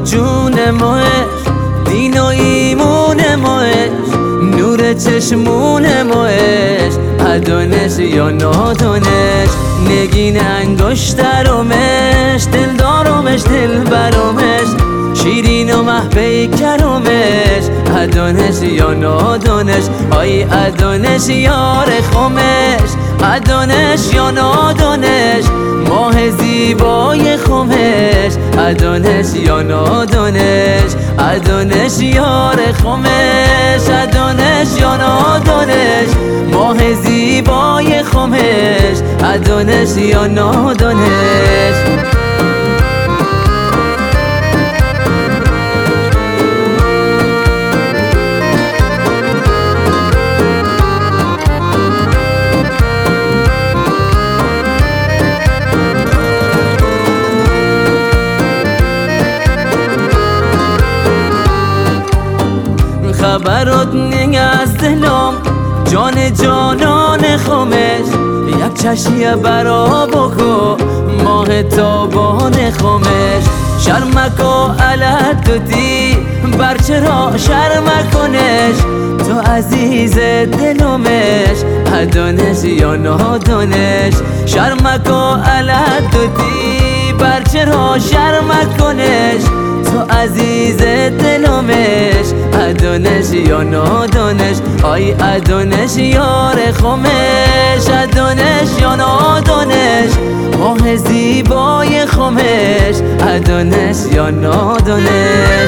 جون ماهش، دین و ایمون ماهش، نور چشمون ماهش، ادونش یا نادونش، نگین انگشترمش، دلدارمش دلبرمش، شیرین و محبه کرمش، ادونش یا نادونش، آی ادونش یار خمش، ادونش یا نادونش، ماه زیبای خمش، ادونش یا نادونش، ادونش یار خمش، ادونش یا نادونش، ماه زیبای خمش، ادونش یا نادونش. خبرات نی از دلم، جان جانان خمش، یک چشیه برا بکو ماه تابان خمش، شرمک و علت دوتی برچرا شرمکنش، تو عزیز دلمش، ادونش یا نادونش، شرمک و علت دوتی برچرا شرمکنش، تو عزیز دلمش، ادونش یا نادونش، آی ادونش یار خمش، ادونش یا نادونش، ماه زیبای خمش، ادونش یا نادونش.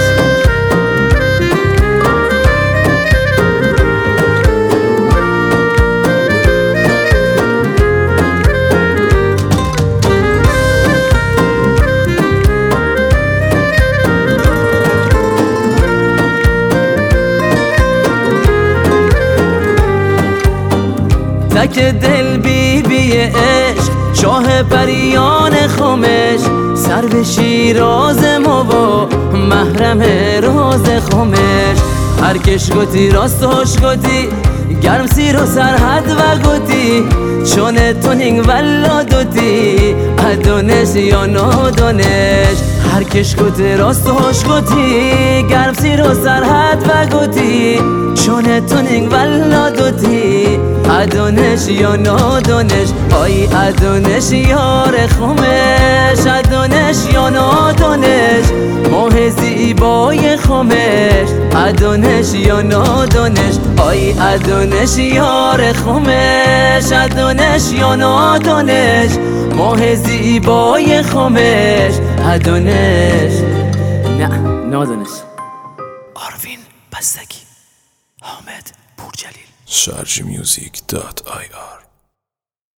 تک دل بی بی عشق، شاه پریان خمش، سر به شیراز ما و محرم راز خمش، هر کش گوتی راستش گوتی، گرم سیر و سرحد و گوتی، چون تونینگ ولا دوتی، ادونش یا نادونش، هر کش گوتی راستش گوتی، گرم سیر و سرحد و گوتی، چون تونینگ ولا دوتی، ادونش یا نادونش، آی ادونش یار خمش، ادونش یا نادونش، ماه زیبای خمش، ادونش یا نادونش، آی ادونش یار خمش، ادونش یا نادونش، ماه زیبای خمش، ادونش نه نادونش. آروین بستگی، حامد پورجلیل. sharjmusic.ir